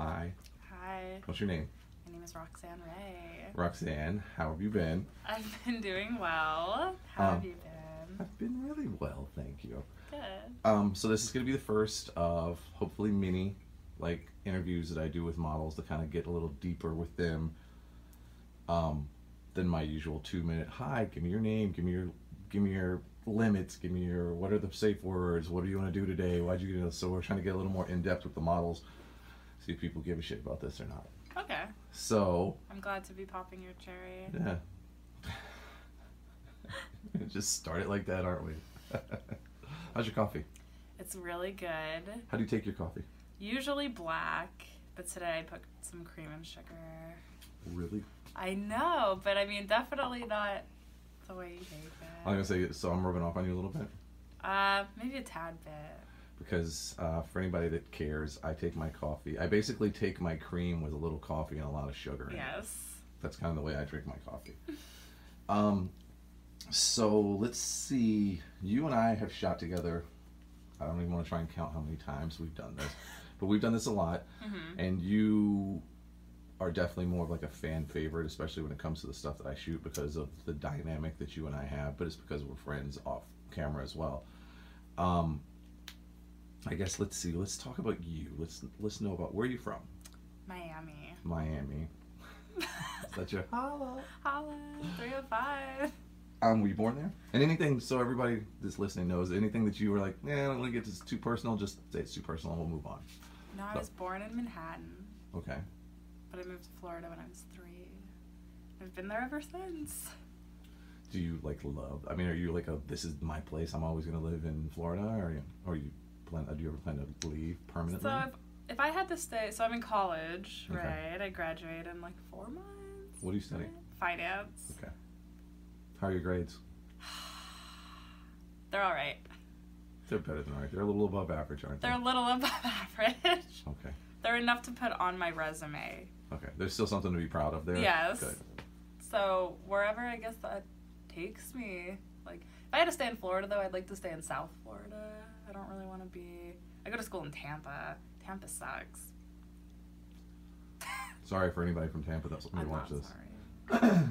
Hi. Hi. What's your name? My name is Roxanne Ray. Roxanne. How have you been? I've been doing well. How have you been? I've been really well, thank you. Good. So this is going to be the first of hopefully many interviews that I do with models to kind of get a little deeper with them than my usual 2-minute. Hi, give me your name, give me your limits, give me your what are the safe words, what do you want to do today, why'd you get it? So we're trying to get a little more in depth with the models, see if people give a shit about this or not. Okay. So I'm glad to be popping your cherry. yeah. Just start it like that, aren't we? How's your coffee? It's really good. How do you take your coffee? Usually black, but today I put some cream and sugar. Really? I know, but I mean, definitely not the way you take it. I'm gonna say, so I'm rubbing off on you a little bit? Maybe a tad bit. Because for anybody that cares, I take my coffee. I basically take my cream with a little coffee and a lot of sugar in it. Yes. That's kind of the way I drink my coffee. So let's see. You and I have shot together. I don't even want to try and count how many times we've done this, but we've done this a lot. Mm-hmm. And you are definitely more of like a fan favorite, especially when it comes to the stuff that I shoot, because of the dynamic that you and I have. But it's because we're friends off camera as well. I guess let's see. Let's talk about you. Let's know about where are you from? Miami. Miami. Is that your holla? Holla. 305. Were you born there? And anything, so everybody that's listening knows, anything that you were like, I don't want to get this too personal, just say it's too personal and we'll move on. No, I was born in Manhattan, Okay. but I moved to Florida when I was 3. I've been there ever since. Do you love, I mean, are you this is my place, I'm always going to live in Florida, or do you ever plan to leave permanently? So if I had to stay, so I'm in college, Okay. right? I graduate in 4 months. What do you study? Finance. Okay. How are your grades? They're all right. They're better than right. They're a little above average, aren't they? They're a little above average. Okay. They're enough to put on my resume. Okay. There's still something to be proud of there? Yes. Good. So wherever I guess that takes me. If I had to stay in Florida, though, I'd like to stay in South Florida. I don't really want to be... I go to school in Tampa. Tampa sucks. Sorry for anybody from Tampa that's going I'm to watch not this. sorry.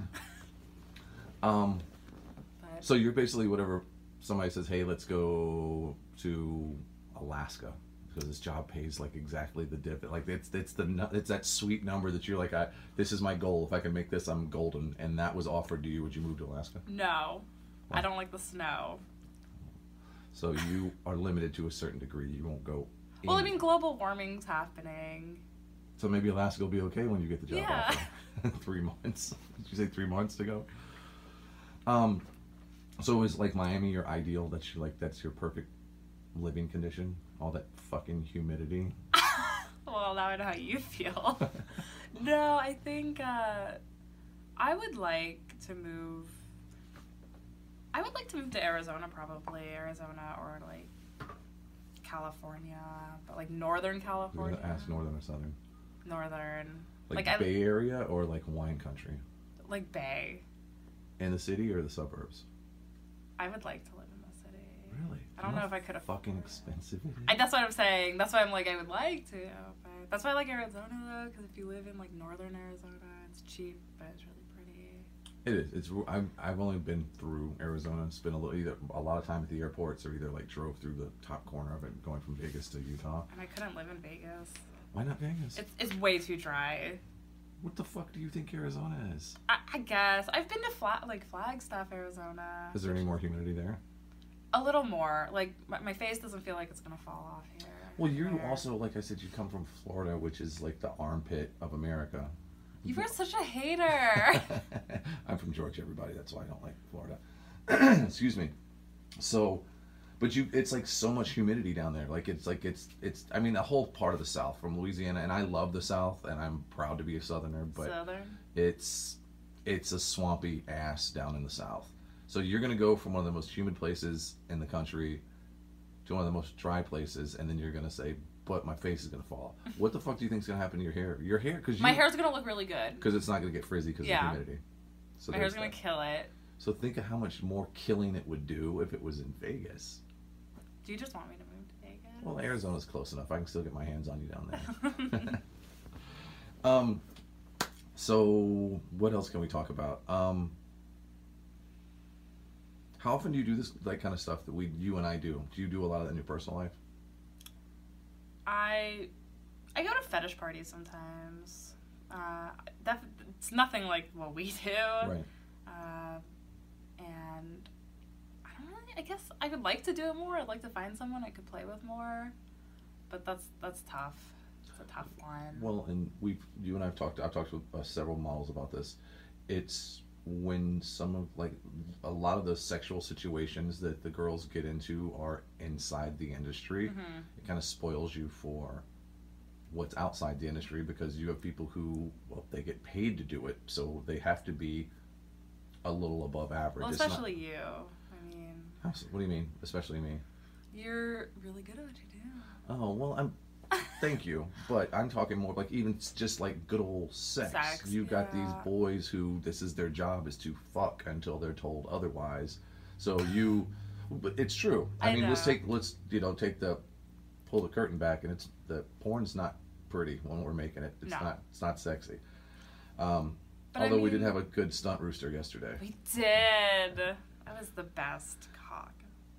But So you're basically whatever somebody says, hey, let's go to Alaska because this job pays exactly the dip. It's that sweet number that you're like, this is my goal. If I can make this, I'm golden. And that was offered to you. Would you move to Alaska? no. Why? I don't like the snow. So you are limited to a certain degree. You won't go. Well, I mean, global warming's happening. So maybe Alaska will be okay when you get the job Yeah. offer. 3 months. Did you say 3 months to go? So is Miami your ideal? That's your perfect living condition? All that fucking humidity? Well, now I know how you feel. No, I think I would like to move. I would like to move to Arizona, probably Arizona or California, but Northern You're California. gonna ask northern or southern? Northern. Bay Area or wine country? Bay. In the city or the suburbs? I would like to live in the city. Really? I don't know if I could afford fucking it. expensive it is? That's what I'm saying. That's why I'm I would like to. But that's why I like Arizona, though, because if you live in northern Arizona, it's cheap, but it's really pretty. It is. I've only been through Arizona. Spent a lot of time at the airports, or either drove through the top corner of it, going from Vegas to Utah. And I couldn't live in Vegas. Why not Vegas? It's way too dry. What the fuck do you think Arizona is? I guess I've been to Flagstaff, Arizona. Is there any more humidity there? A little more. My face doesn't feel like it's gonna fall off here. Well, you also, like I said, you come from Florida, which is the armpit of America. You were such a hater. I'm from Georgia, everybody. That's why I don't like Florida. Excuse me. So, but it's so much humidity down there. It's. I mean, the whole part of the South, from Louisiana, and I love the South, and I'm proud to be a Southerner. But Southern. it's a swampy ass down in the South. So you're gonna go from one of the most humid places in the country to one of the most dry places, and then you're gonna say, but my face is gonna fall. What the fuck do you think is gonna happen to your hair? Your hair, My hair's gonna look really good. because it's not gonna get frizzy because of the humidity. So My hair's there's gonna kill it. So think of how much more killing it would do if it was in Vegas. Do you just want me to move to Vegas? Well, Arizona's close enough. I can still get my hands on you down there. So what else can we talk about? How often do you do this like kind of stuff that you and I do? Do you do a lot of that in your personal life? I go to fetish parties sometimes. It's nothing like what we do. Right. And I don't really. I guess I would like to do it more. I'd like to find someone I could play with more, but that's tough. It's a tough one. Well, and you and I've talked with several models about this. It's when some of like a lot of the sexual situations that the girls get into are inside the industry. Mm-hmm. It kind of spoils you for what's outside the industry because you have people who, well, they get paid to do it, so they have to be a little above average. Well, especially you. I mean, what do you mean? Especially me? You're really good at what you do. Oh well, thank you, but I'm talking more like even just like good old sex. You got these boys who this is their job is to fuck until they're told otherwise. So but it's true. I mean, let's pull the curtain back, and the porn's not pretty when we're making it. It's not sexy. Although we did have a good stunt rooster yesterday. We did. That was the best cock.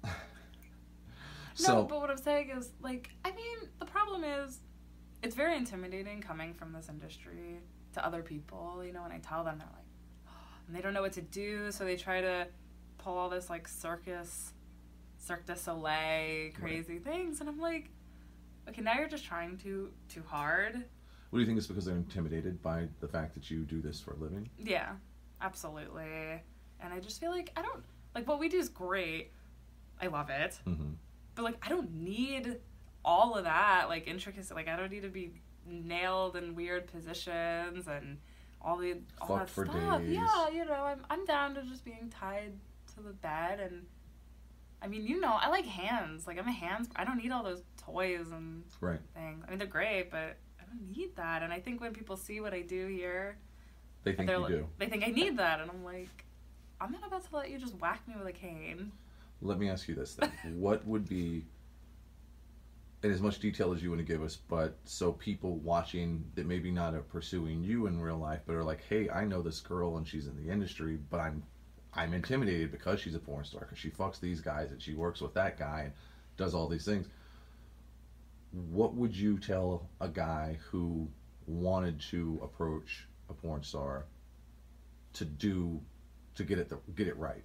No, but what I'm saying is, like, I mean, the problem is, it's very intimidating coming from this industry to other people. You know, when I tell them, they're like, oh, and they don't know what to do, so they try to pull all this, like, Cirque du Soleil crazy things, and I'm like, okay, now you're just trying too hard. What do you think it's because they're intimidated by the fact that you do this for a living? Yeah, absolutely. And I just feel like what we do is great. I love it. Mm-hmm. But, like, I don't need all of that, like, intricacy. Like, I don't need to be nailed in weird positions and all that for stuff. Days. Yeah, you know, I'm down to just being tied to the bed. And, I mean, you know, I like hands. Like, I don't need all those toys and things. I mean, they're great, but I don't need that. And I think when people see what I do here, they think you do. They think I need that. And I'm like, I'm not about to let you just whack me with a cane. Let me ask you this then. What would be, in as much detail as you want to give us, but so people watching that maybe not are pursuing you in real life, but are like, hey, I know this girl and she's in the industry, but I'm intimidated because she's a porn star, because she fucks these guys and she works with that guy and does all these things. What would you tell a guy who wanted to approach a porn star to do to get it right?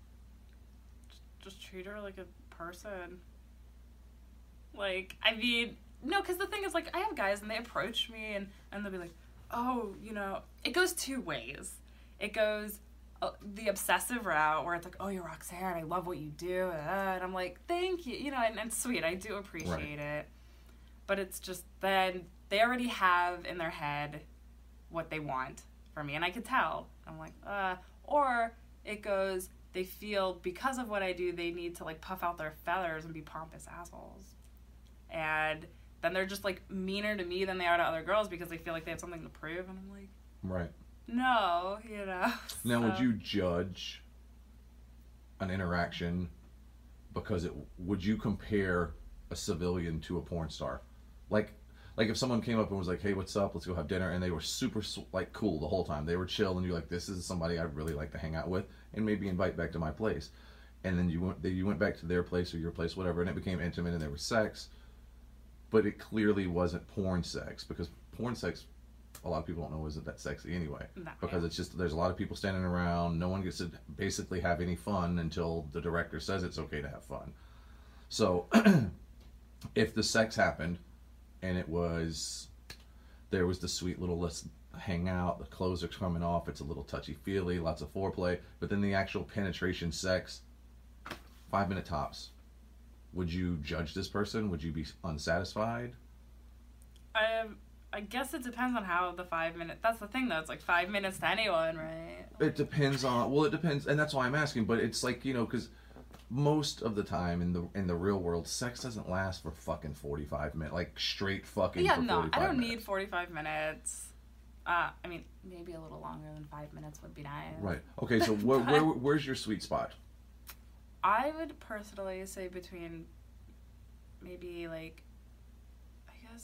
Just treat her like a person. Like, I mean, no, because the thing is, like, I have guys and they approach me and they'll be like, oh, you know, it goes two ways. It goes the obsessive route where it's like, oh, you're Roxanne, I love what you do, and I'm like, thank you, you know, and it's sweet, I do appreciate it. But it's just then they already have in their head what they want from me, and I could tell. I'm like, or it goes, they feel because of what I do, they need to, like, puff out their feathers and be pompous assholes. And then they're just, like, meaner to me than they are to other girls because they feel like they have something to prove. And I'm like, right. No, you know. Now, would you judge an interaction because would you compare a civilian to a porn star? Like if someone came up and was like, hey, what's up? Let's go have dinner. And they were super, like, cool the whole time. They were chill, and you're like, this is somebody I'd really like to hang out with and maybe invite back to my place. And then you went back to their place or your place, whatever, and it became intimate and there was sex. But it clearly wasn't porn sex, because porn sex, a lot of people don't know, isn't that sexy anyway. No, because it's just, there's a lot of people standing around. No one gets to basically have any fun until the director says it's okay to have fun. So if the sex happened, and there was the sweet little let's hang out, the clothes are coming off, it's a little touchy-feely, lots of foreplay, but then the actual penetration sex, 5-minute tops. Would you judge this person? Would you be unsatisfied? I guess it depends on how the 5 minutes, that's the thing though, it's like 5 minutes to anyone, right? It depends, and that's why I'm asking, but it's like, you know, because most of the time in the real world, sex doesn't last for fucking 45 minutes, like straight fucking for 45 minutes. I don't need 45 minutes. I mean, maybe a little longer than 5 minutes would be nice. Right. Okay, so where's your sweet spot? I would personally say between maybe, like, I guess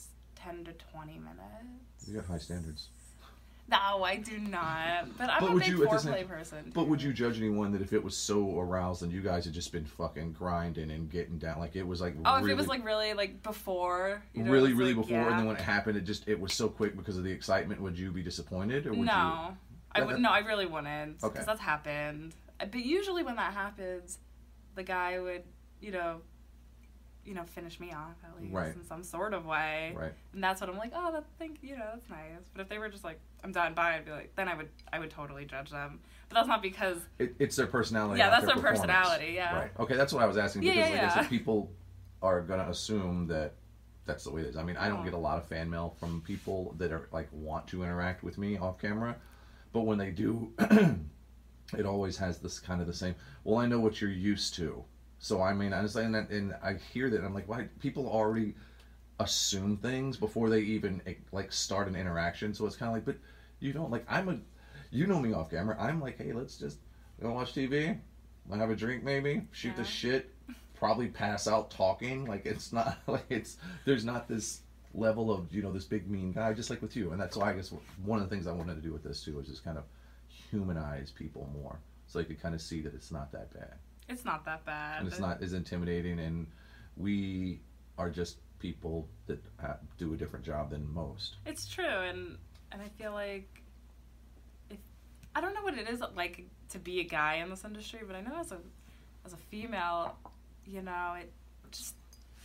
10 to 20 minutes. You got high standards. No, I do not. But I'm But a would big you, at the foreplay same- person. But would you judge anyone that if it was so aroused and you guys had just been fucking grinding and getting down, like it was like Oh, really, if it was like really like before, you know, really, it's really like, before, yeah. and then when it happened, it was so quick because of the excitement. Would you be disappointed, or would you? No, I really wouldn't, because Okay. that's happened. But usually when that happens, the guy would, you know, finish me off at least Right. in some sort of way. Right. And that's what I'm like, oh, that's nice. But if they were just like, I'm done, bye, I'd be like, then I would totally judge them. But that's not because. It's their personality. Yeah, not that's their their performance. personality, yeah. Right. Okay, that's what I was asking, Yeah, because yeah, like I yeah. said, people are gonna assume that that's the way it is. I mean, I don't Oh. get a lot of fan mail from people that are like want to interact with me off camera, but when they do, it always has this kind of the same. Well, I know what you're used to, so I mean, I'm saying that, and I hear that, and I'm like, why people already assume things before they even like start an interaction? So it's kind of like, but you don't like. You know me off camera. I'm like, hey, let's just go watch TV, have a drink, maybe shoot the Yeah. shit, probably pass out talking. Like it's not like there's not this level of this big mean guy, just like with you. And that's why I guess one of the things I wanted to do with this too is just kind of humanize people more, so they could kind of see that it's not that bad. It's not that bad. And it's not as intimidating, and we are just people that do a different job than most. It's true, and I feel like I don't know what it is like to be a guy in this industry, but I know as a female, it just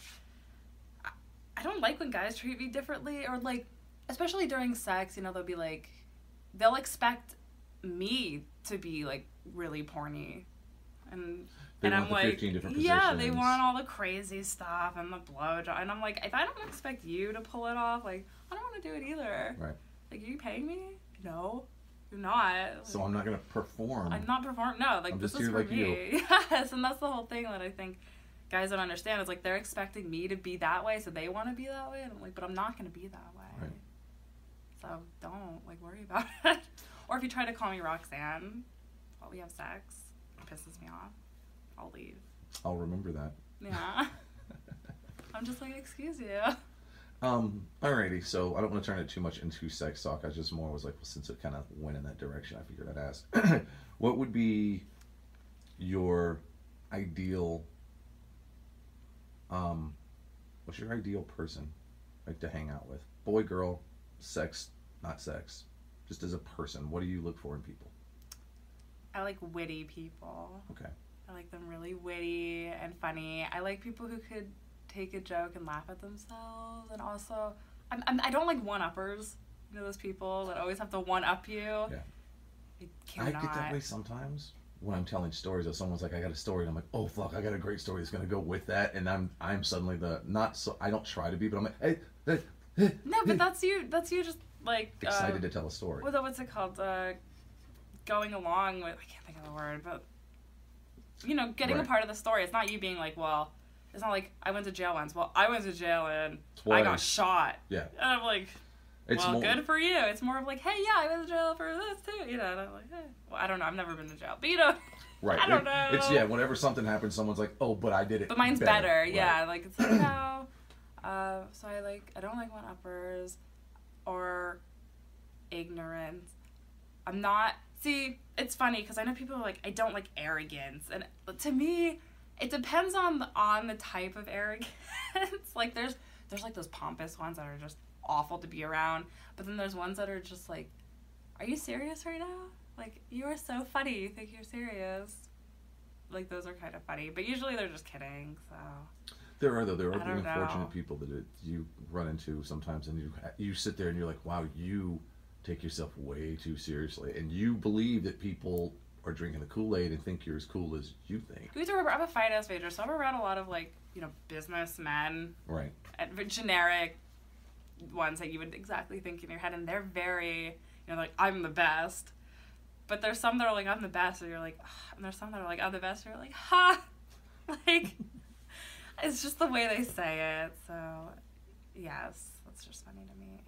I don't like when guys treat me differently, or like especially during sex, they'll be like they'll expect me to be like really porny. And They want I'm the like, 15 different yeah, they positions. want all the crazy stuff and the blowjob. And I'm like, if I don't expect you to pull it off, like, I don't want to do it either. Right. Like, are you paying me? No, you're not. Like, So I'm not going to perform. I'm not performing. No, like, I'm this just is here for like me. you. Yes, and that's the whole thing that I think guys don't understand. Is like, they're expecting me to be that way, so they want to be that way. And I'm like, but I'm not going to be that way. Right. So don't, like, worry about it. Or if you try to call me Roxanne while we have sex, it pisses me off. I'll leave. I'll remember that. Yeah. I'm just like, excuse you. Alrighty, so I don't want to turn it too much into sex talk. I just more was like, well, since it kind of went in that direction, I figured I'd ask. What would be your ideal, what's your ideal person, like, to hang out with? Boy, girl, sex, not sex. Just as a person, what do you look for in people? I like witty people. Okay. I like them really witty and funny. I like people who could take a joke and laugh at themselves. And also, I don't like one-uppers. Those people that always have to one-up you. Yeah. I I cannot. get that way sometimes when I'm telling stories. Or someone's like, I got a story, and I'm like, oh fuck, I got a great story that's gonna go with that, and I'm suddenly the not so. I don't try to be, but I'm like, hey, No, but that's you. That's you just like excited to tell a story. What's it called? Going along with, I can't think of the word, but getting a Right. part of the story. It's not you being like, well, it's not like I went to jail once. Well, I went to jail and I got Twice. shot. Yeah. And I'm like, It's well, more, good for you. It's more of like, hey, yeah, I went to jail for this too. And I'm like, hey. Well, I don't know. I've never been to jail, but right. I don't know. It's whenever something happens, someone's like, oh, but I did it. But mine's better. Right. Yeah, like it's like no. So I don't like one-uppers or ignorant. I'm not. See, it's funny because I know people are like, I don't like arrogance, and to me, it depends on the type of arrogance. Like there's like those pompous ones that are just awful to be around, but then there's ones that are just like, are you serious right now? Like, you are so funny. You think you're serious? Like, those are kind of funny, but usually they're just kidding. So There are I don't unfortunate know. people that you run into sometimes, and you sit there and you're like, wow, you take yourself way too seriously, and you believe that people are drinking the Kool-Aid and think you're as cool as you think. you have to remember, I'm a finance major, so I'm around a lot of like businessmen, Right. and generic ones that you would exactly think in your head, and they're very like, I'm the best. But there's some that are like, I'm the best, and you're like, ugh. And there's some that are like, I'm the best, and you're like, ha! Like, it's just the way they say it. So, yes, that's just funny to me.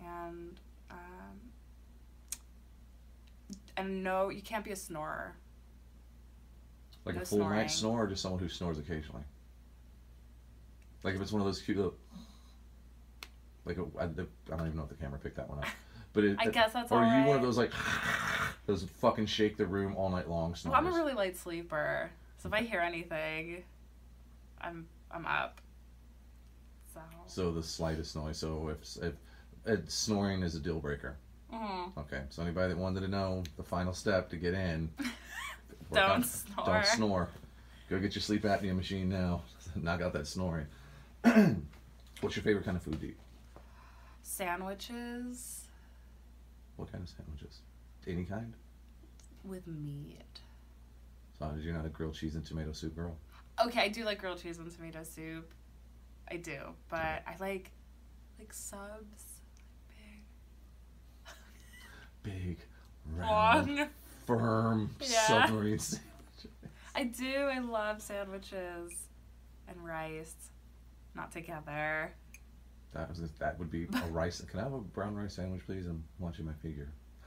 And no, you can't be a snorer. Like No a full snoring. night snore, or just someone who snores occasionally? Like if it's one of those cute little, like I don't even know if the camera picked that one up. But I guess that's or all are you right. one of those like those fucking shake the room all night long snores? Well, I'm a really light sleeper, so if I hear anything, I'm up. So the slightest noise. So if snoring is a deal breaker. Mm. Okay. So anybody that wanted to know the final step to get in, Don't snore. Don't snore. Go get your sleep apnea machine now. Knock out that snoring. What's your favorite kind of food to eat? Sandwiches What kind of sandwiches? Any kind? with meat. So you're not a grilled cheese and tomato soup girl? Okay, I do like grilled cheese and tomato soup. I do, but I like subs. Big, round, Long. firm Yeah. submarine sandwiches. I do. I love sandwiches and rice. Not together. That would be a rice. Can I have a brown rice sandwich, please? I'm watching my figure.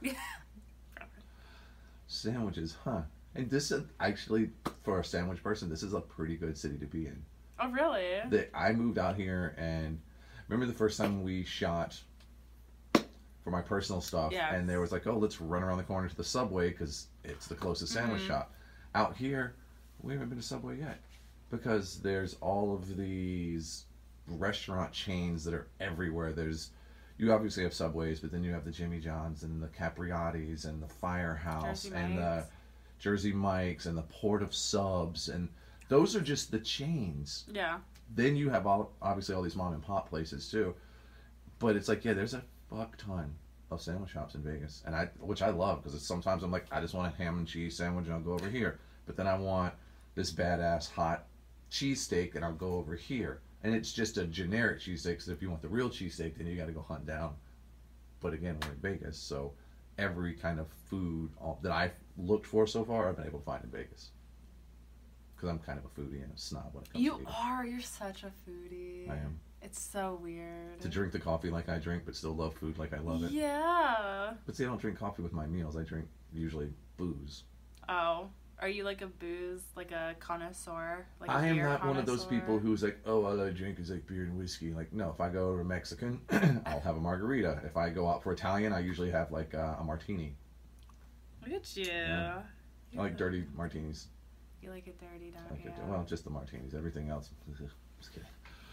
Sandwiches, huh? And this is actually, for a sandwich person, this is a pretty good city to be in. Oh, really? I moved out here, and remember the first time we shot for my personal stuff, Yeah. and there was like, oh, let's run around the corner to the Subway because it's the closest sandwich shop. Out here, we haven't been to Subway yet because there's all of these restaurant chains that are everywhere. You obviously have Subways, but then you have the Jimmy John's and the Capriotti's and the Firehouse Jersey and the Mike's. Jersey Mike's and the Port of Subs, and those are just the chains. Yeah. Then you have obviously all these mom and pop places too, but it's like, yeah, there's a fuck ton of sandwich shops in Vegas, and which I love because sometimes I'm like, I just want a ham and cheese sandwich and I'll go over here, but then I want this badass hot cheesesteak and I'll go over here. And it's just a generic cheesesteak, so if you want the real cheesesteak, then you got to go hunt down. But again, we're in Vegas, so every kind of food that I've looked for so far, I've been able to find in Vegas. Because I'm kind of a foodie and a snob when it comes to eating. You're such a foodie. I am. It's so weird. To drink the coffee like I drink, but still love food like I love it. Yeah. But see, I don't drink coffee with my meals. I drink usually booze. Oh. Are you like a booze, like a connoisseur? Like I am beer not one of those connoisseur? people who's like, oh, all I drink is like beer and whiskey. Like, no, if I go to Mexican, I'll have a margarita. If I go out for Italian, I usually have like a martini. Look at you. Yeah. I like dirty martinis. You like it dirty, don't Like you? well, just the martinis. Everything else, just kidding.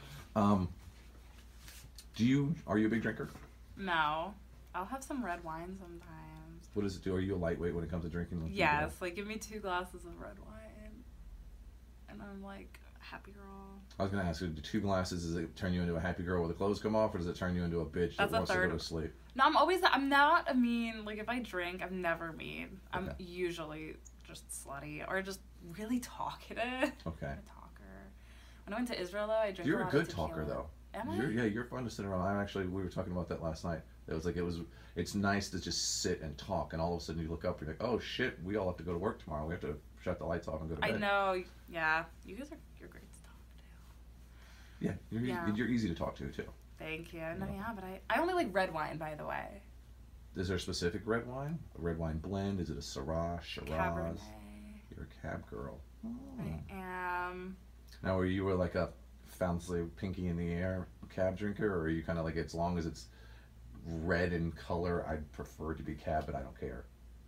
Are you a big drinker? No. I'll have some red wine sometimes. What does it do? Are you a lightweight when it comes to drinking? Like Yes, like give me 2 glasses of red wine, and I'm like happy girl. I was gonna ask you, do 2 glasses, does it turn you into a happy girl where the clothes come off, or does it turn you into a bitch that That's a wants to go third. to sleep? No, I'm not a mean. Like if I drink, I'm never mean. I'm Okay. usually just slutty or just really talkative. Okay. I'm a talker. When I went to Israel though, I drank. You're a a lot good of tequila. talker though. Am I? You're fun to sit around. We were talking about that last night. It's nice to just sit and talk, and all of a sudden you look up and you're like, oh shit, we all have to go to work tomorrow. We have to shut the lights off and go to bed. I know. Yeah, you're great to talk to. Yeah, you're easy to talk to too. Thank you. No, yeah, but I only like red wine, by the way. Is there a specific red wine? A red wine blend? Is it a Syrah, Shiraz? Cabernet. You're a cab girl. Oh. I am. Now, were you like a fancy pinky in the air cab drinker, or are you kind of like, as long as it's red in color, I'd prefer to be cab, but I don't care?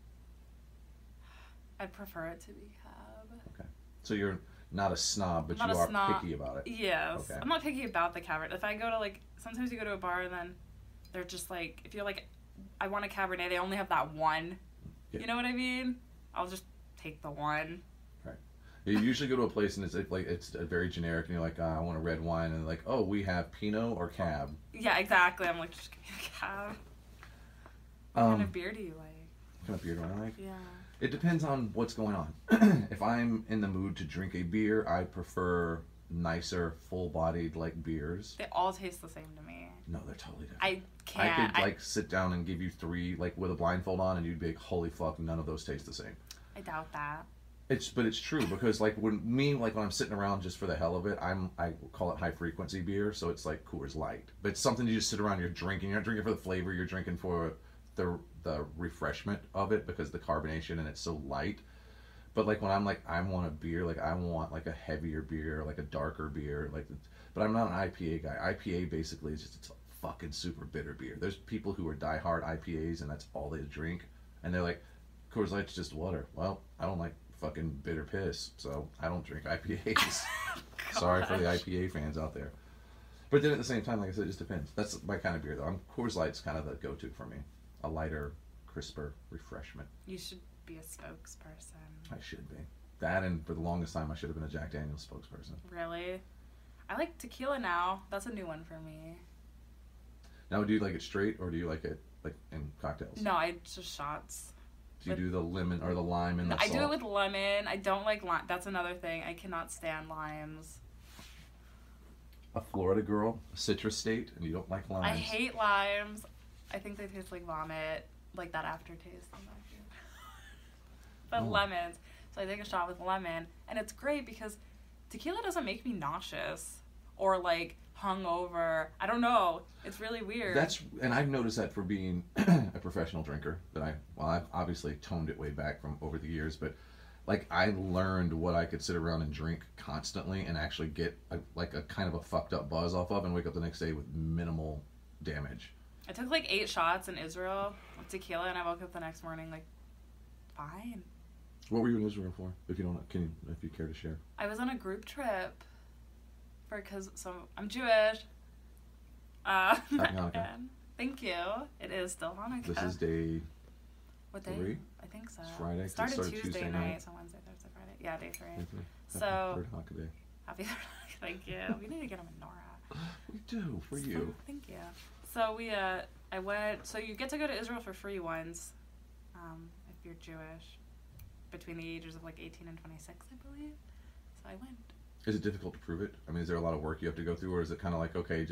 I'd prefer it to be cab. Okay. So you're not a snob, but Not you a are snob. picky about it. Yes. Okay. I'm not picky about the Cabernet. If I go to sometimes you go to a bar and then they're just like, if you're like, I want a Cabernet, they only have that one. Yeah. You know what I mean? I'll just take the one. Right. You usually go to a place and it's very generic, and you're like, I want a red wine, and they're like, oh, we have Pinot or Cab. Yeah, exactly. I'm like, just give me a cab. What kind of beer do you like? What kind of beer do I like? Yeah. It depends on what's going on. If I'm in the mood to drink a beer, I prefer nicer, full-bodied beers. They all taste the same to me. No, they're totally different. I can't. I could sit down and give you 3 with a blindfold on, and you'd be like, holy fuck, none of those taste the same. I doubt that. But it's true, because when I'm sitting around just for the hell of it, I call it high frequency beer, so it's like Coors Light. But it's something you just sit around, you're drinking. You're not drinking for the flavor, you're drinking for the refreshment of it, because the carbonation and it's so light. But when I'm I want a beer, I want a heavier beer, a darker beer, but I'm not an IPA guy. IPA basically is just, it's fucking super bitter beer. There's people who are diehard IPAs and that's all they drink, and they're like, Coors Light's just water. Well, I don't like fucking bitter piss, so I don't drink IPAs. Sorry for the IPA fans out there. But then at the same time, like I said, it just depends. That's my kind of beer, though. Coors Light's kind of the go-to for me. A lighter, crisper refreshment. You should be a spokesperson. I should be. That, and for the longest time, I should have been a Jack Daniel's spokesperson. Really? I like tequila now. That's a new one for me. Now, do you like it straight, or do you like it like in cocktails? No, I just shots. Do you do the lemon or the lime and the I salt? do it with lemon. I don't like lime. That's another thing. I cannot stand limes. A Florida girl, a citrus state, and you don't like limes. I hate limes. I think they taste like vomit, like that aftertaste. But lemons. So I take a shot with lemon, and it's great because tequila doesn't make me nauseous or like hungover. I don't know. It's really weird. And I've noticed that for being a professional drinker. I've obviously toned it way back from over the years, but like I learned what I could sit around and drink constantly and actually get a kind of a fucked up buzz off of and wake up the next day with minimal damage. I took like 8 shots in Israel of tequila, and I woke up the next morning like fine. What were you in Israel for? If you care to share? I was on a group trip so I'm Jewish. Happy Hanukkah. And thank you. It is still Hanukkah. This is day. What day? 3? I think so. It's Friday. It started Tuesday Tuesday night. night, so Wednesday, Thursday, Friday. Yeah, day 3. Happy So third Hanukkah day. happy third Hanukkah. Thank you. We need to get a menorah. We do for you. Thank you. So I went. So you get to go to Israel for free once, if you're Jewish, between the ages of like 18 and 26, I believe. So I went. Is it difficult to prove it? I mean, is there a lot of work you have to go through, or is it kind of like, okay,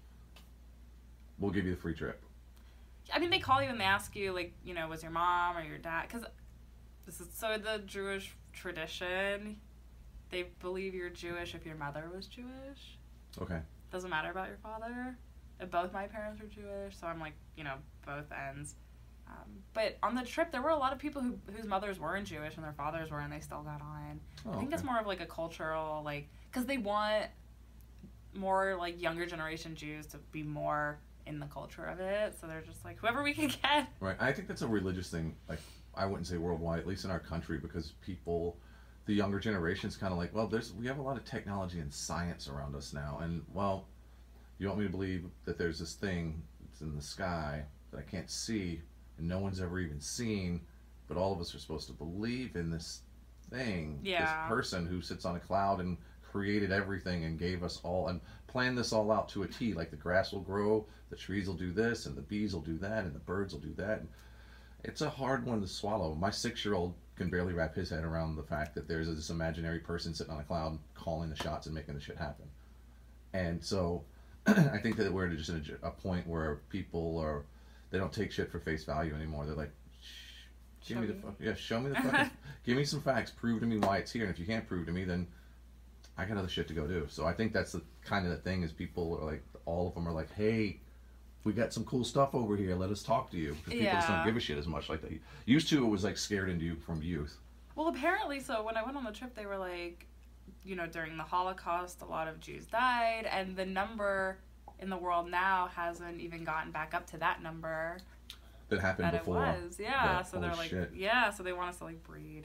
we'll give you the free trip? I mean, they call you and they ask you, like, was your mom or your dad? Because the Jewish tradition, they believe you're Jewish if your mother was Jewish. Okay. Doesn't matter about your father. Both my parents were Jewish, so I'm like, both ends. But on the trip, there were a lot of people whose mothers weren't Jewish and their fathers were, and they still got on. Oh, I think it's more of like a cultural, like, because they want more like younger generation Jews to be more in the culture of it. So they're just like, whoever we can get. Right. I think that's a religious thing. Like, I wouldn't say worldwide, at least in our country, because the younger generation's kind of like, well, we have a lot of technology and science around us now, and well, you want me to believe that there's this thing that's in the sky that I can't see and no one's ever even seen, but all of us are supposed to believe in this thing, this person who sits on a cloud and created everything and gave us all and planned this all out to a T. Like the grass will grow, the trees will do this, and the bees will do that, and the birds will do that. And it's a hard one to swallow. My 6-year-old can barely wrap his head around the fact that there's this imaginary person sitting on a cloud calling the shots and making the shit happen. And so I think that we're just at a point where people they don't take shit for face value anymore. They're like, show me the fucking, give me some facts, prove to me why it's here, and if you can't prove to me, then I got other shit to go do. So I think that's the kind of the thing is people are like, all of them are like, hey, we got some cool stuff over here, let us talk to you. Because people just don't give a shit as much like they used to. It was like scared into you from youth. Well, apparently, so when I went on the trip, they were like, during the Holocaust, a lot of Jews died, and the number in the world now hasn't even gotten back up to that number that happened before. It was, so they're like, shit. So they want us to like breed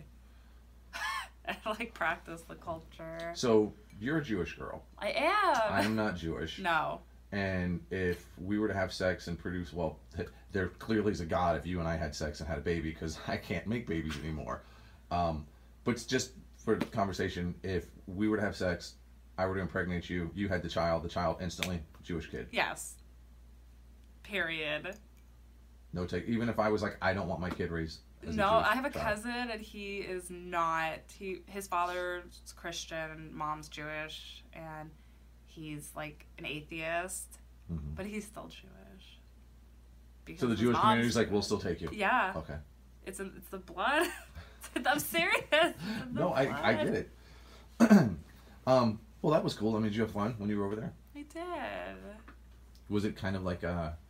and like practice the culture. So you're a Jewish girl. I am. I'm not Jewish. No. And if we were to have sex and produce, well, there clearly is a God if you and I had sex and had a baby, because I can't make babies anymore. But it's just for conversation, if we were to have sex, I were to impregnate you, you had the child instantly, Jewish kid. Yes. Period. No take. Even if I was like, I don't want my kid raised as No, a Jewish I have a child. cousin, and he is not. His father's Christian, mom's Jewish, and he's like an atheist, but he's still Jewish. So the Jewish community's like, we'll still take you. Yeah. Okay. It's the blood. I'm serious. No, I get it. Well, that was cool. I mean, did you have fun when you were over there? I did. Was it kind of like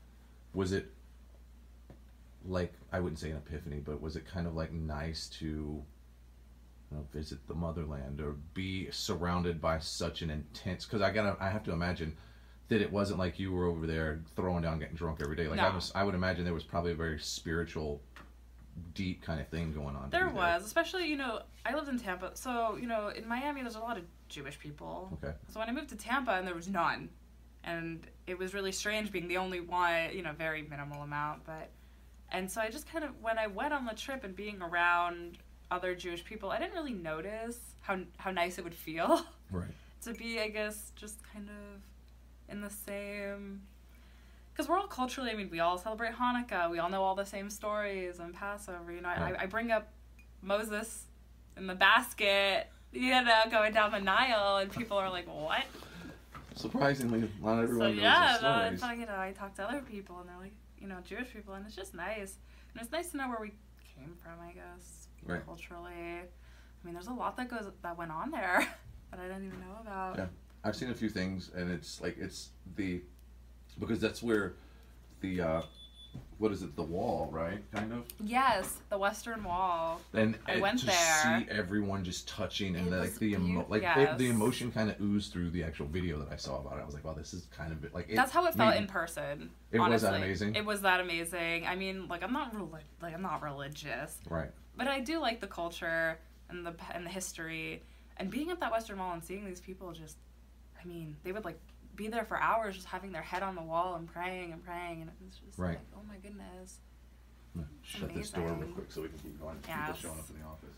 I wouldn't say an epiphany, but was it kind of like nice to visit the motherland or be surrounded by such an intense, because I have to imagine that it wasn't like you were over there throwing down, getting drunk every day. Like No. I would imagine there was probably a very spiritual, deep kind of thing going on. There was, especially, you know, I lived in Tampa, so, you know, in Miami there's a lot of Jewish people. Okay. So when I moved to Tampa, and there was none, and it was really strange being the only one, you know, very minimal amount, but, and so I just kind of, when I went on the trip and being around other Jewish people, I didn't really notice how nice it would feel Right. to be, I guess, just kind of in the same, because we're all culturally, I mean, we all celebrate Hanukkah, we all know all the same stories, and Passover, you know, Right. I bring up Moses in the basket, you know, going down the Nile, and people are like, what? Surprisingly, not everyone So knows yeah, the stories. but, you know, I talk to other people, and they're like, you know, Jewish people, and it's just nice. And it's nice to know where we came from, I guess, Right. culturally. I mean, there's a lot that went on there that I didn't even know about. Yeah. I've seen a few things, and it's like because that's where the what is it, the wall, right? Kind of. Yes, the Western Wall. And I went to there. see everyone just touching, and It like was the yes. emotion kind of oozed through the actual video that I saw about it. I was like, wow, this is kind of like That's how it felt in person. It was honestly. that amazing? It was that amazing. I mean, like I'm not religious, Right. but I do like the culture and the history, and being at that Western Mall and seeing these people just, I mean, they would like be there for hours just having their head on the wall and praying, and it was just Right. like, oh my goodness. I'm gonna shut this door real amazing. quick so we can keep going. Yes. People showing up in the office.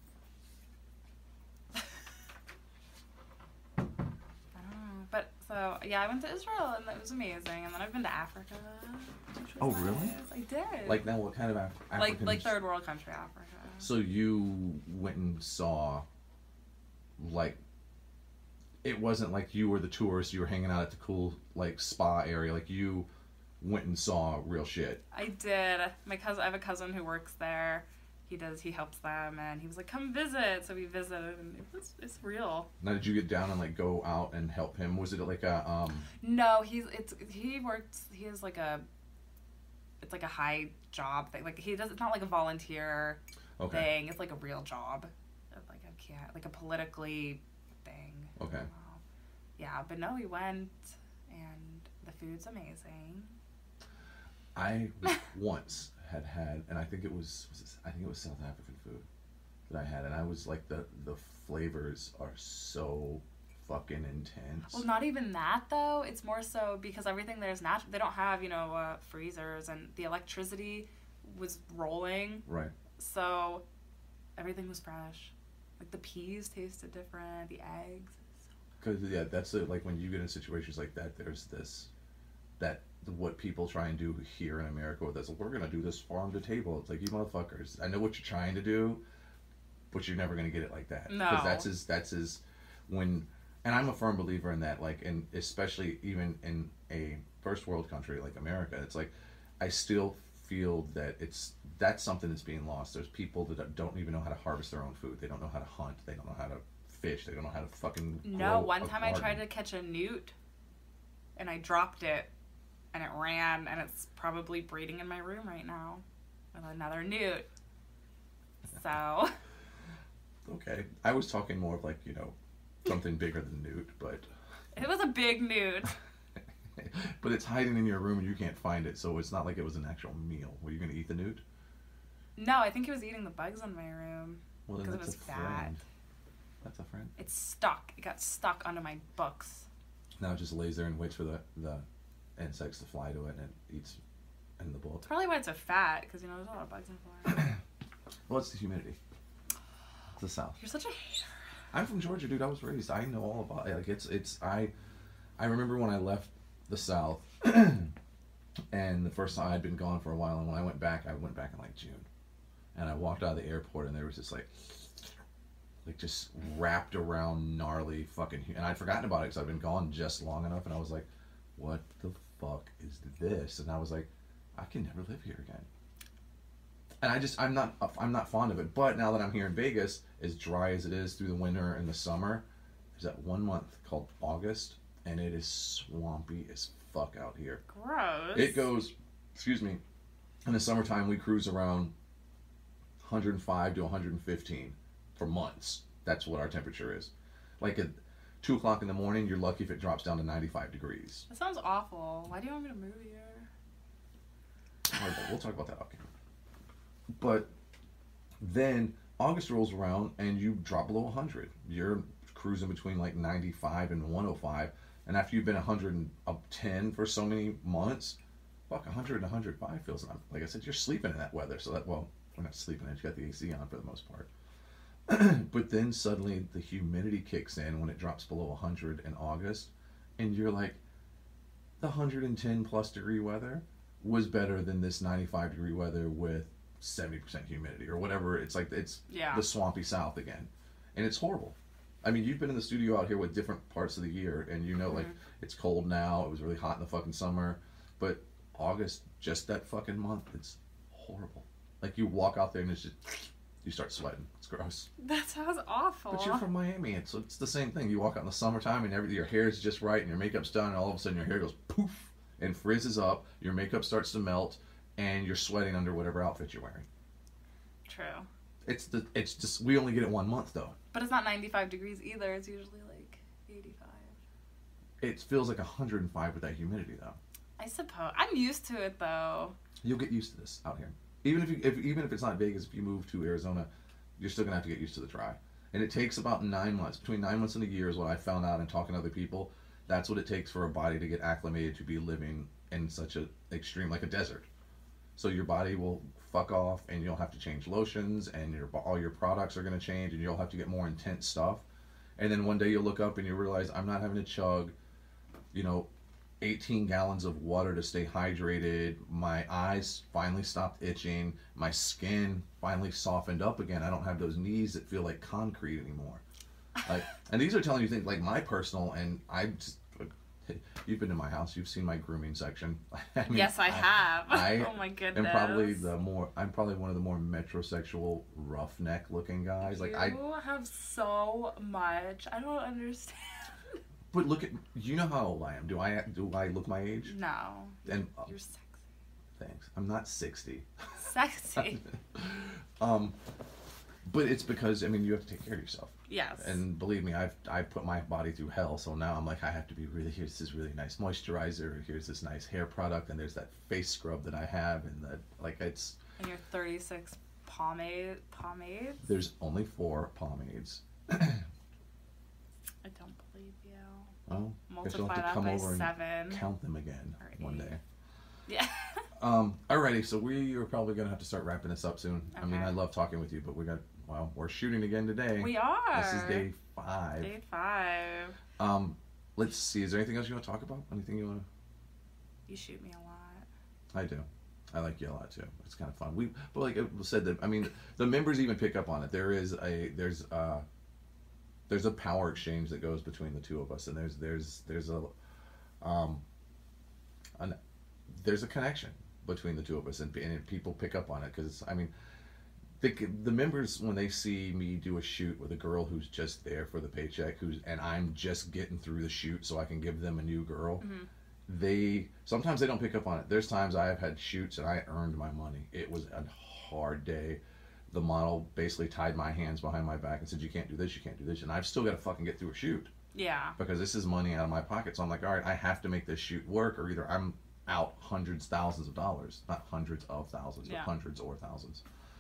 But so yeah, I went to Israel and it was amazing, and then I've been to Africa. Which was Oh, really? nice. I did. Like now, what kind of African? like third world country Africa. So you went and saw, like, it wasn't like you were the tourist. You were hanging out at the cool like spa area. Like you went and saw real shit. I did. I have a cousin who works there. He helps them, and he was like, come visit. So we visited, and it's real. Now, did you get down and like go out and help him? Was it like a No, it's like a high job thing. Like it's not like a volunteer Okay. thing. It's like a real job. Like I can't, like a politically thing. Okay. Yeah, but no, we went, and the food's amazing. I once had, and I think it was South African food that I had, and I was like, the flavors are so fucking intense. Well, not even that though. It's more so because everything there is natural. They don't have freezers, and the electricity was rolling, Right. so everything was fresh. Like the peas tasted different, the eggs. Because yeah, that's it. Like when you get in situations like that, there's what people try and do here in America with us. We're gonna do this farm to table. It's like, you motherfuckers. I know what you're trying to do, but you're never gonna get it like that. No. Because that's his when. And I'm a firm believer in that. Like, and especially even in a first world country like America, it's like I still feel that that's something that's being lost. There's people that don't even know how to harvest their own food. They don't know how to hunt. They don't know how to fish. They don't know how to fucking No, grow one a time I garden. tried to catch a newt, and I dropped it, and it ran, and it's probably breeding in my room right now with another newt. So, Okay, I was talking more of like, something bigger than newt, but it was a big newt. but it's hiding in your room and you can't find it, so it's not like it was an actual meal. Were you gonna eat the newt? No, I think he was eating the bugs in my room Well, then because it that's was a fat. friend. That's a friend. It's stuck. It got stuck under my books. Now it just lays there and waits for the insects to fly to it, and it eats in the book. It's probably why it's so fat, because there's a lot of bugs in Florida. Well, it's the humidity. It's the South. You're such a hater. I'm from Georgia, dude. I was raised. I know all about it. Like I remember when I left the South, and the first time I'd been gone for a while, and when I went back in like June, and I walked out of the airport, and there was this like just wrapped around gnarly fucking, and I'd forgotten about it because I'd been gone just long enough, and I was like, what the fuck is this? And I was like, I can never live here again. And I'm not fond of it. But now that I'm here in Vegas, as dry as it is through the winter and the summer, there's that 1 month called August, and it is swampy as fuck out here. Gross. It goes, in the summertime we cruise around 105 to 115 for months. That's what our temperature is. Like 2 o'clock in the morning, you're lucky if it drops down to 95 degrees. That sounds awful. Why do you want me to move here? All right, we'll talk about that off camera. But then August rolls around and you drop below 100. You're cruising between like 95 and 105. And after you've been 110 for so many months, fuck, 100 and 105 feels like I said, you're sleeping in that weather. So that, well, we're not sleeping in it. You got the AC on for the most part. But then suddenly the humidity kicks in when it drops below 100 in August. And you're like, the 110 plus degree weather was better than this 95 degree weather with 70% humidity or whatever. It's like, it's the swampy South again. And it's horrible. I mean, you've been in the studio out here with different parts of the year, and you know, like, it's cold now. It was really hot in the fucking summer. But August, just that fucking month, it's horrible. Like, you walk out there and it's just, you start sweating. It's gross. That sounds awful. But you're from Miami. It's the same thing. You walk out in the summertime and your hair is just right and your makeup's done, and all of a sudden your hair goes poof and frizzes up. Your makeup starts to melt, and you're sweating under whatever outfit you're wearing. True. It's just, we only get it 1 month, though. But it's not 95 degrees either. It's usually like 85. It feels like 105 with that humidity, though. I suppose. I'm used to it, though. You'll get used to this out here. Even if it's not Vegas, if you move to Arizona, you're still gonna have to get used to the dry. And it takes about 9 months. Between 9 months and a year is what I found out and talking to other people. That's what it takes for a body to get acclimated to be living in such a extreme, like a desert. So your body will fuck off, and you'll have to change lotions, and all your products are gonna change, and you'll have to get more intense stuff. And then one day you'll look up and you realize, I'm not having to chug, 18 gallons of water to stay hydrated. My eyes finally stopped itching. My skin finally softened up again. I don't have those knees that feel like concrete anymore. Like, and these are telling you things like my personal, and you've been to my house. You've seen my grooming section. I mean, yes, I have. Oh my goodness. I'm probably one of the more metrosexual, roughneck looking guys. You have so much. I don't understand. But look at, you know how old I am. Do I look my age? No. And you're sexy. Thanks. I'm not 60. Sexy. But it's because, I mean, you have to take care of yourself. Yes. And believe me, I've put my body through hell, so now I'm like, I have to be here's this really nice moisturizer, here's this nice hair product, and there's that face scrub that I have, and it's... And your 36 pomades? There's only 4 pomades. I don't believe you. Well, multiply that by 7. And count them again one day. Yeah. Alrighty, so we are probably gonna have to start wrapping this up soon. Okay. I mean, I love talking with you, but we're shooting again today. We are. This is day 5. Day 5. Let's see. Is there anything else you want to talk about? Anything you want to? You shoot me a lot. I do. I like you a lot too. It's kind of fun. But like I said, that I mean, the members even pick up on it. There's a power exchange that goes between the two of us, and there's a connection between the two of us, and people pick up on it because I mean, the members, when they see me do a shoot with a girl who's just there for the paycheck, and I'm just getting through the shoot so I can give them a new girl. Mm-hmm. Sometimes they don't pick up on it. There's times I have had shoots and I earned my money. It was a hard day. The model basically tied my hands behind my back and said, you can't do this, you can't do this. And I've still got to fucking get through a shoot. Yeah. Because this is money out of my pocket. So I'm like, all right, I have to make this shoot work, or either I'm out hundreds, thousands of dollars. Not hundreds of thousands, but hundreds or thousands.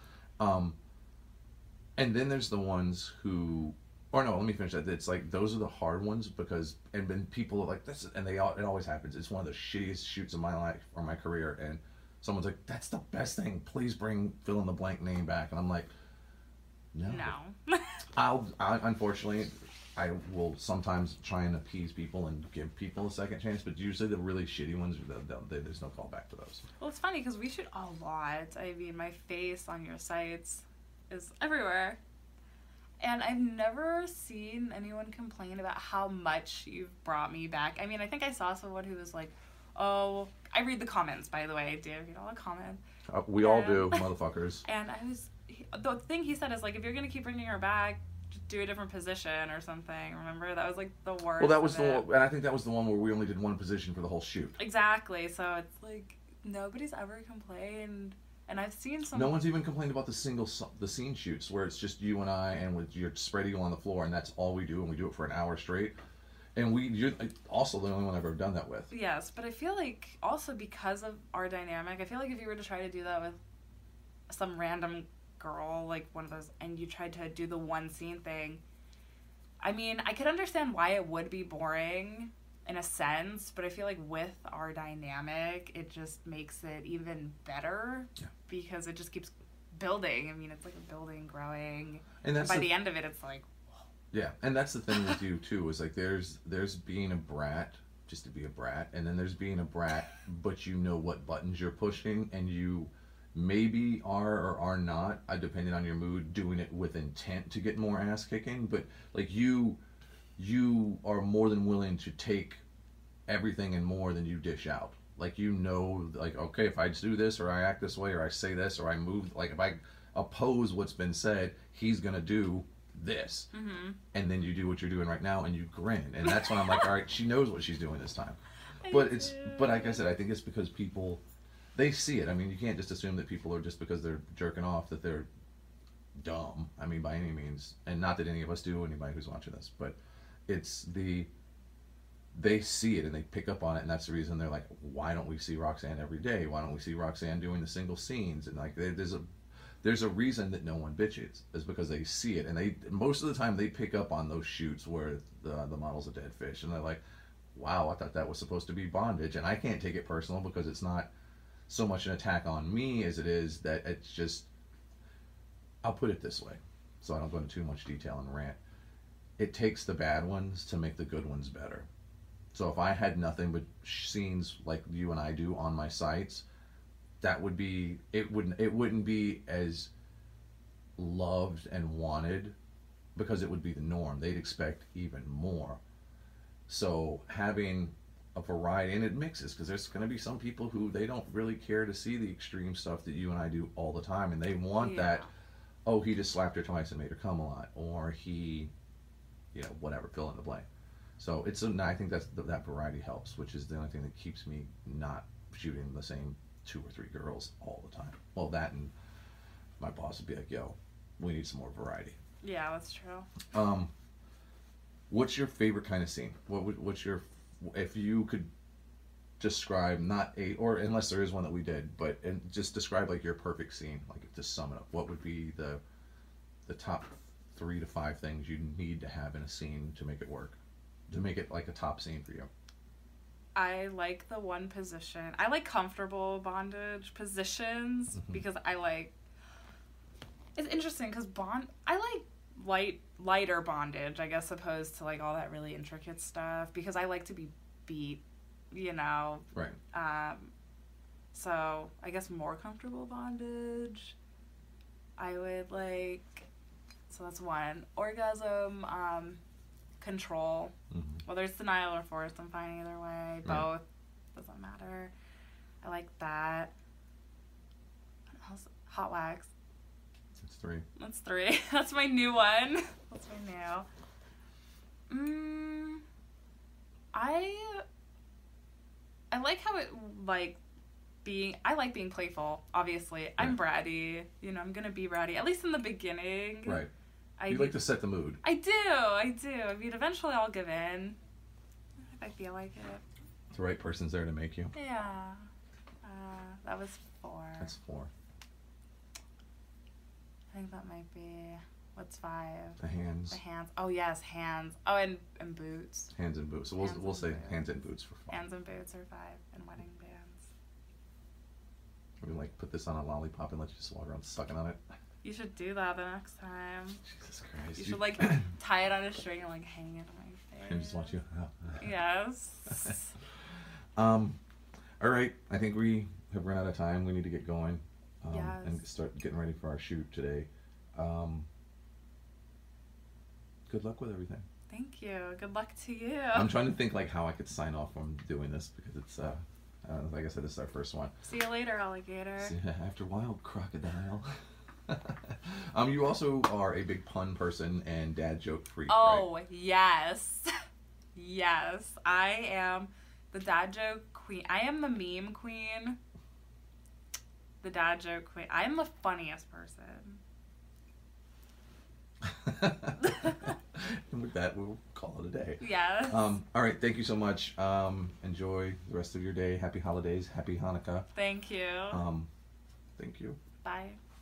And then there's the ones who, or no, let me finish that. It's like, those are the hard ones because, and then people are like, this, and it always happens. It's one of the shittiest shoots of my life or my career. And someone's like, that's the best thing. Please bring fill in the blank name back. And I'm like, no. Unfortunately, I will sometimes try and appease people and give people a second chance, but usually the really shitty ones, there's no callback to those. Well, it's funny because we shoot a lot. I mean, my face on your sites is everywhere. And I've never seen anyone complain about how much you've brought me back. I mean, I think I saw someone who was like, oh, I read the comments, by the way. Do you read all the comments? We all do, motherfuckers. And the thing he said is like, if you're going to keep bringing her back, just do a different position or something. Remember? That was like the worst. Well, that was the one, and I think that was the one where we only did one position for the whole shoot. Exactly. So it's like, nobody's ever complained And I've seen some. No one's even complained about the scene shoots where it's just you and I, and with your spread eagle on the floor, and that's all we do, and we do it for an hour straight. And you're also the only one I've ever done that with. Yes, but I feel like also because of our dynamic, I feel like if you were to try to do that with some random girl, like one of those, and you tried to do the one scene thing, I mean, I could understand why it would be boring in a sense, but I feel like with our dynamic, it just makes it even better because it just keeps building. I mean, it's like a building growing, and by the end of it, it's like. Yeah, and that's the thing with you too, is like there's being a brat just to be a brat, and then there's being a brat but you know what buttons you're pushing, and you maybe are or are not, depending on your mood, doing it with intent to get more ass kicking, but like you are more than willing to take everything and more than you dish out. Like, you know, like, okay, if I do this or I act this way or I say this or I move, like if I oppose what's been said, he's gonna do this. Mm-hmm. And then you do what you're doing right now and you grin, and that's when I'm like, all right, she knows what she's doing this time. But like I said, I think it's because people, they see it. I mean, you can't just assume that people are, just because they're jerking off, that they're dumb. I mean, by any means, and not that any of us do, anybody who's watching this, but it's they see it and they pick up on it, and that's the reason they're like, why don't we see Roxanne every day? Why don't we see Roxanne doing the single scenes? And like, there's a reason that no one bitches, is because they see it, and they most of the time they pick up on those shoots where the model's a dead fish, and they're like, wow, I thought that was supposed to be bondage. And I can't take it personal because it's not so much an attack on me as it is that it's just, I'll put it this way so I don't go into too much detail and rant. It takes the bad ones to make the good ones better. So if I had nothing but scenes like you and I do on my sites, that would be, it wouldn't be as loved and wanted, because it would be the norm. They'd expect even more. So having a variety, and it mixes, because there's going to be some people who they don't really care to see the extreme stuff that you and I do all the time, and they want that, oh, he just slapped her twice and made her come a lot, or he, you know, whatever, fill in the blank. So I think that variety helps, which is the only thing that keeps me not shooting the same 2 or 3 girls all the time. Well, that, and my boss would be like, yo, we need some more variety. Yeah, that's true. What's your favorite kind of scene? What's your, if you could describe, or unless there is one that we did, but and just describe like your perfect scene, like to sum it up, what would be the top 3 to 5 things you need to have in a scene to make it work, to make it like a top scene for you? I like the one position. I like comfortable bondage positions, because it's interesting because I like lighter bondage, I guess, opposed to like all that really intricate stuff, because I like to be beat, you know. Right. So I guess more comfortable bondage. I would like, so that's one. Orgasm, control. Whether it's denial or forced, I'm fine either way. Both. Doesn't matter. I like that. What else? Hot wax. That's 3. That's 3. That's my new one. That's my new. I like how it, like, I like being playful, obviously. Yeah. I'm bratty. You know, I'm gonna be bratty, at least in the beginning. Right. You like to set the mood. I do. I mean, eventually I'll give in if I feel like it. The right person's there to make you. Yeah. That was 4. That's 4. I think that might be, what's 5? The hands. The hands. Oh yes, hands. Oh, and boots. Hands and boots. So we'll say boots. Hands and boots for 5. Hands and boots are 5, and wedding bands. We like put this on a lollipop and let you just walk around sucking on it. You should do that the next time. Jesus Christ. You should like tie it on a string and like hang it on my face. And just watch you. Yes. All right. I think we have run out of time. We need to get going. Yes. And start getting ready for our shoot today. Good luck with everything. Thank you. Good luck to you. I'm trying to think like how I could sign off from doing this, because it's like I said, this is our first one. See you later, alligator. See you after a while, crocodile. You also are a big pun person and dad joke freak. Oh, right? Yes. Yes. I am the dad joke queen. I am the meme queen. the dad joke queen. I'm the funniest person. And with that, we'll call it a day. Yes. All right. Thank you so much. Enjoy the rest of your day. Happy holidays. Happy Hanukkah. Thank you. Thank you. Bye.